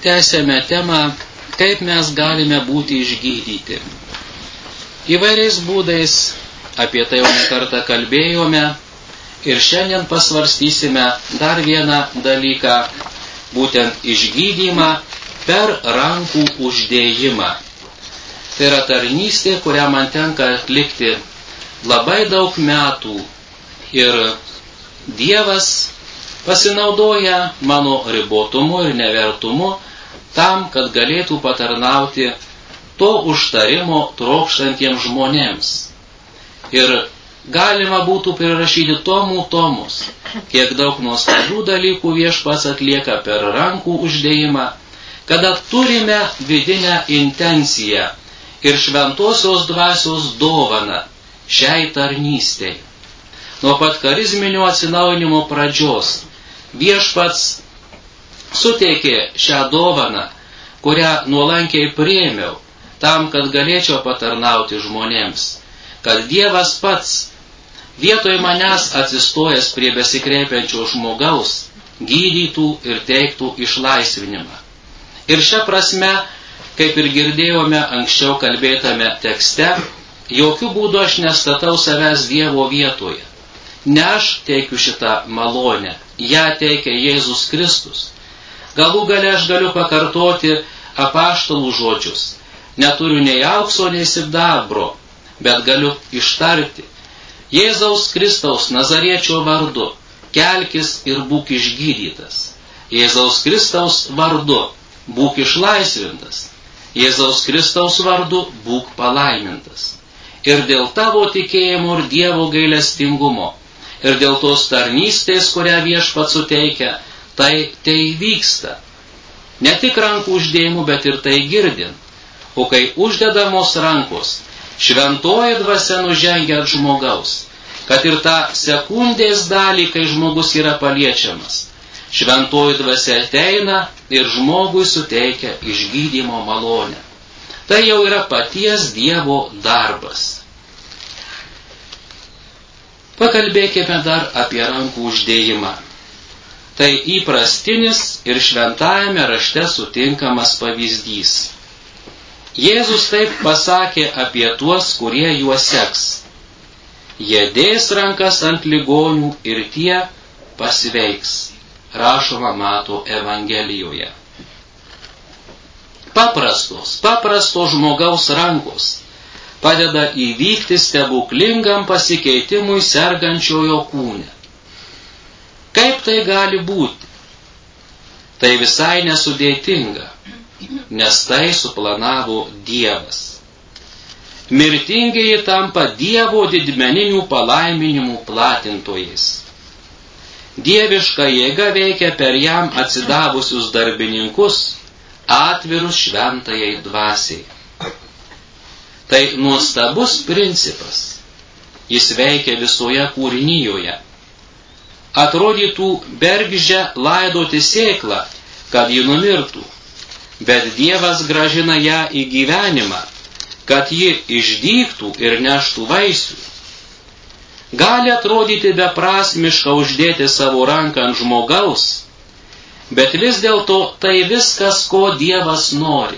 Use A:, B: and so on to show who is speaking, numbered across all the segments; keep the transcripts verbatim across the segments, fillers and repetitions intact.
A: tęsėme temą, kaip mes galime būti išgydyti. Įvairiais būdais apie tai jau nekartą kalbėjome ir šiandien pasvarstysime dar vieną dalyką, būtent išgydymą per rankų uždėjimą. Tai yra tarnystė, kurią man tenka atlikti labai daug metų ir Dievas pasinaudoja mano ribotumu ir nevertumu tam, kad galėtų patarnauti to užtarimo trokštantiems žmonėms. Ir galima būtų prirašyti tomų tomus, kiek daug nuostabių dalykų Viešpats atlieka per rankų uždėjimą, kada turime vidinę intenciją ir šventosios dvasios dovaną šiai tarnystei. Nuo pat karizminio atsinaujinimo pradžios Viešpats suteikė šią dovaną, kurią nuolankiai priėmiau, tam, kad galėčiau patarnauti žmonėms, kad Dievas pats vietoj manęs atsistojęs prie besikreipiančio žmogaus gydytų ir teiktų išlaisvinimą. Ir šią prasme, kaip ir girdėjome anksčiau kalbėtame tekste, jokių būdų aš nestatau savęs Dievo vietoje. Ne aš teikiu šitą malonę, ją teikia Jėzus Kristus. Galų gale aš galiu pakartoti apaštalų žodžius. Neturiu nei aukso, nei sidabro, bet galiu ištarti: Jėzaus Kristaus Nazariečio vardu kelkis ir būk išgydytas. Jėzaus Kristaus vardu būk išlaisvintas. Jėzaus Kristaus vardu būk palaimintas. Ir dėl tavo tikėjimo ir Dievo gailestingumo, ir dėl tos tarnystės, kurią Viešpats suteikia, tai tai vyksta. Ne tik rankų uždėjimu, bet ir tai girdint. O kai uždedamos rankos, šventoji dvasia nužengia ant žmogaus, kad ir tą sekundės dalį, kai žmogus yra paliečiamas, šventoji dvasia ateina ir žmogui suteikia išgydymo malonę. Tai jau yra paties Dievo darbas. Pakalbėkime dar apie rankų uždėjimą. Tai įprastinis ir šventajame rašte sutinkamas pavyzdys. Jėzus taip pasakė apie tuos, kurie juos seks: jie dės rankas ant ligonių ir tie pasveiks. Rašoma Mato Evangelijoje. Paprastos, paprastos žmogaus rankos padeda įvykti stebuklingam pasikeitimui sergančiojo kūne. Kaip tai gali būti? Tai visai nesudėtinga, nes tai suplanavo Dievas. Mirtingieji tampa Dievo didmeninių palaiminimų platintojais. Dieviška jėga veikia per jam atsidavusius darbininkus, atvirus šventajai dvasiai. Tai nuostabus principas. Jis veikia visoje kūrinijoje. Atrodytų bergždžia laidoti sėklą, kad ji numirtų, bet Dievas gražina ją į gyvenimą, kad ji išdygtų ir neštų vaisių. Gali atrodyti beprasmiška uždėti savo ranką ant žmogaus, bet vis dėlto tai viskas, ko Dievas nori.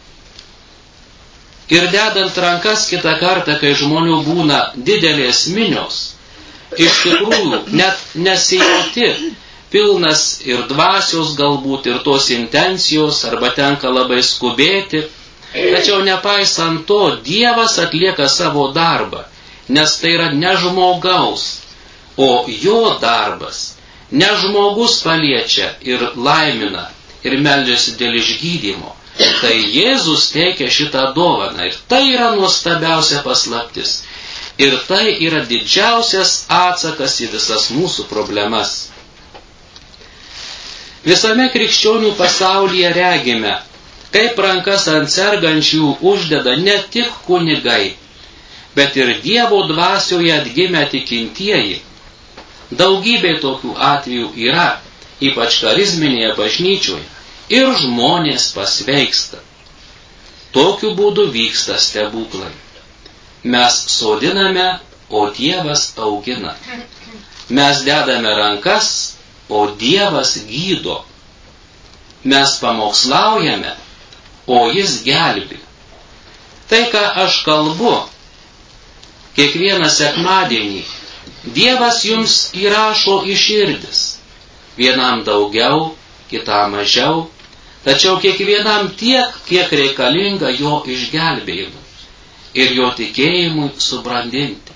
A: Ir dedant rankas kitą kartą, kai žmonių būna didelės minios, iš tikrųjų net nesijauti, pilnas ir dvasios galbūt, ir tos intencijos, arba tenka labai skubėti, tačiau nepaisant to, Dievas atlieka savo darbą, nes tai yra ne žmogaus, o jo darbas. Ne žmogus paliečia ir laimina ir meldžiasi dėl išgydymo. Tai Jėzus teikia šitą dovaną ir tai yra nuostabiausia paslaptis. Ir tai yra didžiausias atsakas į visas mūsų problemas. Visame krikščionių pasaulyje regime, kaip rankas ant sergančių uždeda ne tik kunigai, bet ir Dievo dvasioje atgimę tikintieji. Daugybė tokių atvejų yra, ypač karizminėje bažnyčioje, ir žmonės pasveiksta. Tokiu būdu vyksta stebuklai. Mes sodiname, o Dievas augina. Mes dedame rankas, o Dievas gydo. mes pamokslaujame, o jis gelbi. Tai, ką aš kalbu, kiekvieną sekmadienį, Dievas jums įrašo į širdis. Vienam daugiau, kitam mažiau, tačiau kiekvienam tiek, kiek reikalinga jo išgelbėjimui ir jo tikėjimui subrandinti.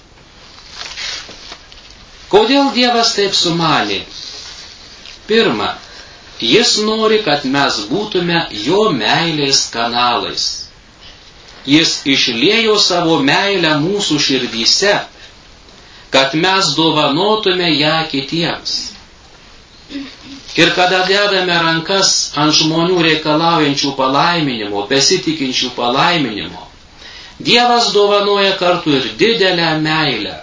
A: Kodėl Dievas taip sumanė? Pirma, jis nori, kad mes būtume jo meilės kanalais. Jis išliejo savo meilę mūsų širdyse, kad mes dovanotume ją kitiems. Ir kada dedame rankas ant žmonių reikalaujančių palaiminimo, besitikinčių palaiminimo, Dievas dovanoja kartu ir didelę meilę.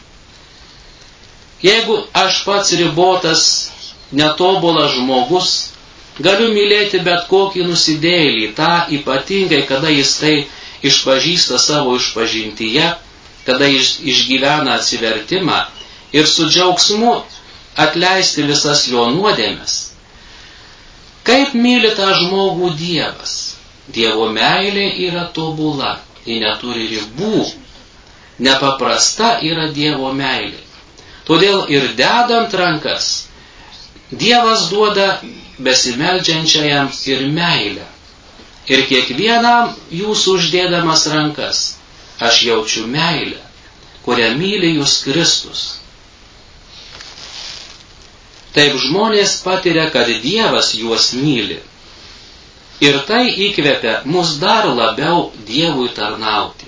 A: Jeigu aš pats ribotas, netobulas žmogus, galiu mylėti bet kokį nusidėjėlį, tą ypatingai, kada jis tai išpažįsta savo išpažintyje, kada išgyvena atsivertimą ir su džiaugsmu atleisti visas jo nuodėmes. Kaip myli tą žmogų Dievas? Dievo meilė yra tobula, ji neturi ribų. Nepaprasta yra Dievo meilė. Todėl ir dedant rankas, Dievas duoda besimeldžiančiajam ir meilę. Ir kiekvienam jūsų uždėdamas rankas, aš jaučiu meilę, kurią myli jūs Kristus. Taip žmonės patiria, kad Dievas juos myli. Ir tai įkvepia mus dar labiau Dievui tarnauti.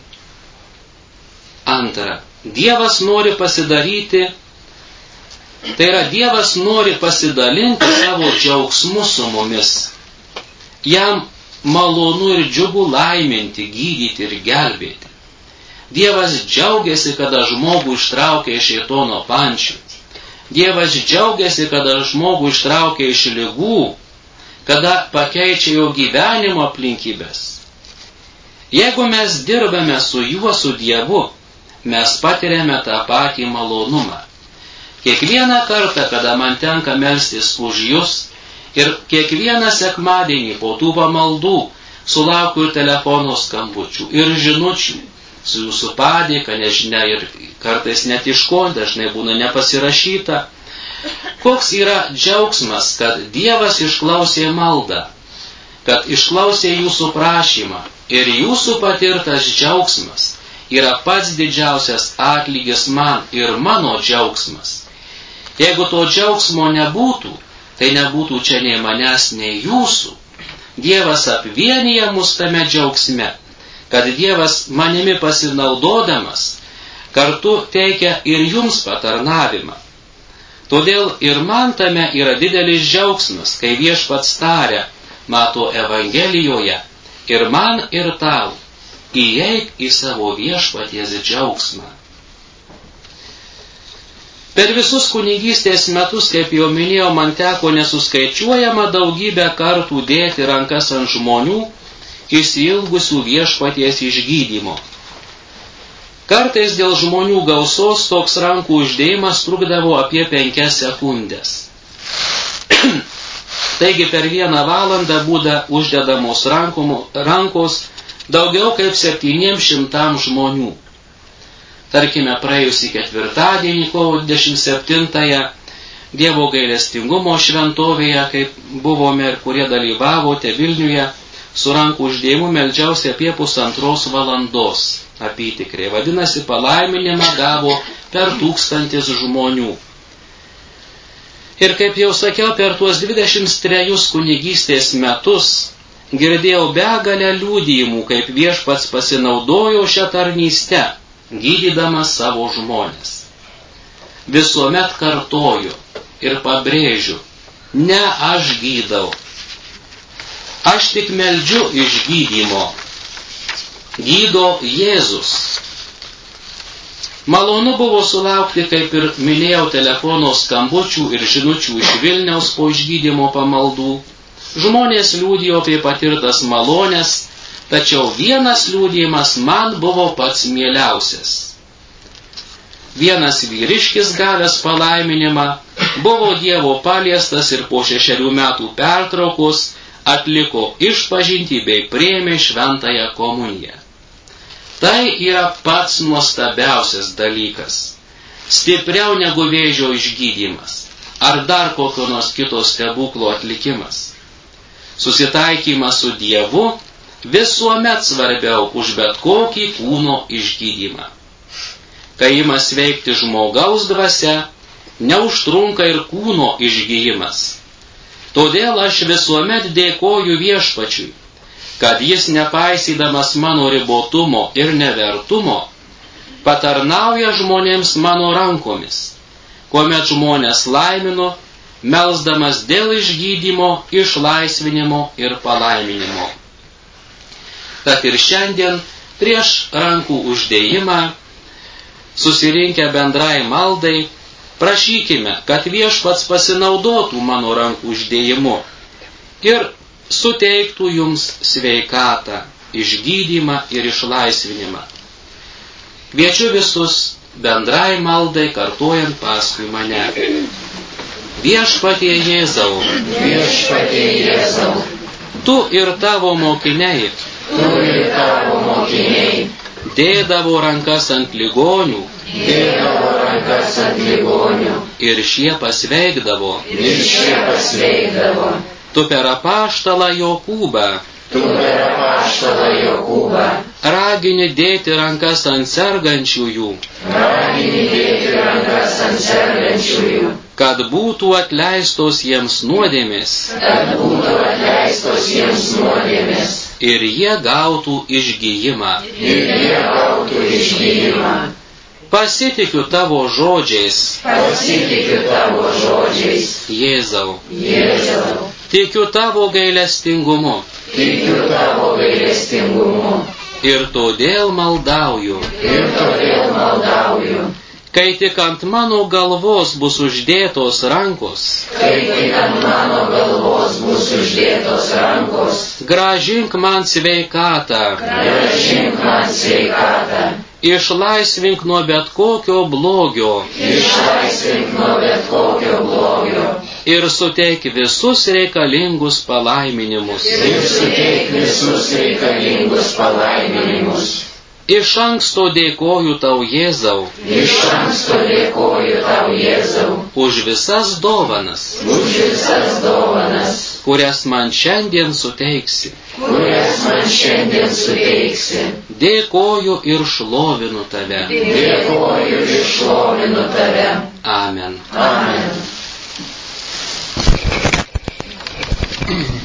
A: Antra, Dievas nori pasidaryti, tai yra Dievas nori pasidalinti savo džiaugsmu su mumis. Jam malonu ir džiugu laiminti, gydyti ir gelbėti. Dievas džiaugiasi, kada žmogų ištraukia iš šėtono pančių. Dievas džiaugiasi, kada žmogų ištraukia iš ligų, kada pakeičia jo gyvenimo aplinkybės. Jeigu mes dirbame su juo, su Dievu, mes patiriame tą patį malonumą. Kiekvieną kartą, kada man tenka melstis už jūs, ir kiekvieną sekmadienį po tų pamaldų sulaukiu ir telefono skambučių, ir žinučių su jūsų padėka, nežinia, ir kartais net iš ko, dažnai būna nepasirašyta. Koks yra džiaugsmas, kad Dievas išklausė maldą, kad išklausė jūsų prašymą, ir jūsų patirtas džiaugsmas yra pats didžiausias atlygis man ir mano džiaugsmas. Jeigu to džiaugsmo nebūtų, tai nebūtų čia nei manęs, nei jūsų. Dievas apvienija mus tame džiaugsme, kad Dievas manimi pasinaudodamas kartu teikia ir jums patarnavimą. Todėl ir man tame yra didelis džiaugsmas, kai Viešpats taria, mato Evangelijoje, ir man ir tau, įeik į savo viešpaties džiaugsmą. Per visus kunigystės metus, kaip jau minėjau, man teko nesuskaičiuojama daugybę kartų dėti rankas ant žmonių, išsiilgusių viešpaties išgydymo. Kartais dėl žmonių gausos toks rankų uždėjimas trukdavo apie penkias sekundės. Taigi per vieną valandą būda uždedamos rankos daugiau kaip septyniems šimtams žmonių. Tarkime, praėjusį ketvirtadienį, kovo dvidešimt septintąją, Dievo gailestingumo šventovėje, kaip buvome ir kurie dalyvavote Vilniuje, su rankų uždėjimu meldžiausi apie pusantros valandos apytikriai. Vadinasi, palaiminimą gavo per tūkstantis žmonių. Ir kaip jau sakiau, per tuos dvidešimt trejus kunigystės metus girdėjau begalę liudijimų, kaip Viešpats pasinaudojo šią tarnystę, gydydamas savo žmonės. Visuomet kartoju ir pabrėžiu, ne aš gydau. Aš tik meldžiu išgydymo. Gydo Jėzus. Malonu buvo sulaukti, kaip ir minėjau, telefono skambučių ir žinučių iš Vilniaus po išgydymo pamaldų. Žmonės liudijo apie patirtas malonės, tačiau vienas liudijimas man buvo pats mieliausias. vienas vyriškis gavęs palaiminimą buvo Dievo paliestas ir po šešerių metų pertraukos atliko išpažintį bei priėmė šventąją komuniją. Tai yra pats nuostabiausias dalykas, stipriau negu vėžio išgydymas ar dar kokio nors kito stebuklo atlikimas. Susitaikymas su Dievu visuomet svarbiau už bet kokį kūno išgydymą. Kai ima sveikti žmogaus dvasia, neužtrunka ir kūno išgyjimas. Todėl aš visuomet dėkoju Viešpačiui, kad jis, nepaisydamas mano ribotumo ir nevertumo, patarnauja žmonėms mano rankomis, kuomet žmonės laimino, melsdamas dėl išgydymo, išlaisvinimo ir palaiminimo. Tad ir šiandien prieš rankų uždėjimą, susirinkę bendrai maldai, prašykime, kad Viešpats pasinaudotų mano rankų uždėjimu ir suteiktų jums sveikatą, išgydymą ir išlaisvinimą. Kviečiu visus bendrai maldai, kartojant paskui mane. Viešpatie Jėzau,
B: Viešpatie Jėzau,
A: tu ir tavo mokiniai,
B: tu ir tavo mokiniai,
A: dėdavo rankas ant ligonių,
B: dėdavo rankas ant ligonių,
A: ir šie pasveikdavo.
B: ir šie pasveikdavo.
A: Tu per apaštalą Jokūbą
B: Tu per apaštalą Jokūbą
A: ragini dėti rankas ant sergančiųjų,
B: ragini dėti rankas ant sergančiųjų,
A: kad būtų atleistos jiems nuodėmės
B: kad būtų atleistos jiems nuodėmės
A: ir jie gautų išgijimą.
B: ir jie gautų išgijimą.
A: Pasitikiu tavo žodžiais,
B: Pasitikiu tavo žodžiais,
A: Jėzau,
B: Jėzau,
A: tikiu tavo gailestingumu
B: tikiu tavo gailestingumu
A: ir todėl maldauju,
B: ir todėl maldauju,
A: kai tik ant mano galvos bus uždėtos rankos,
B: kai tik ant mano galvos bus uždėtos rankos,
A: grąžink man sveikatą,
B: grąžink man sveikatą,
A: išlaisvink nuo bet kokio blogio
B: išlaisvink nuo bet kokio blogio
A: ir suteik visus reikalingus palaiminimus.
B: ir suteik visus reikalingus palaiminimus.
A: Iš anksto dėkoju tau, Jėzau,
B: Iš anksto dėkoju tau, Jėzau,
A: už visas dovanas,
B: už visas dovanas,
A: kurias man šiandien suteiksi.
B: kurias man šiandien suteiksi.
A: Dėkoju ir šlovinu tave.
B: Dėkoju ir šlovinu tave.
A: Amen.
B: Amen.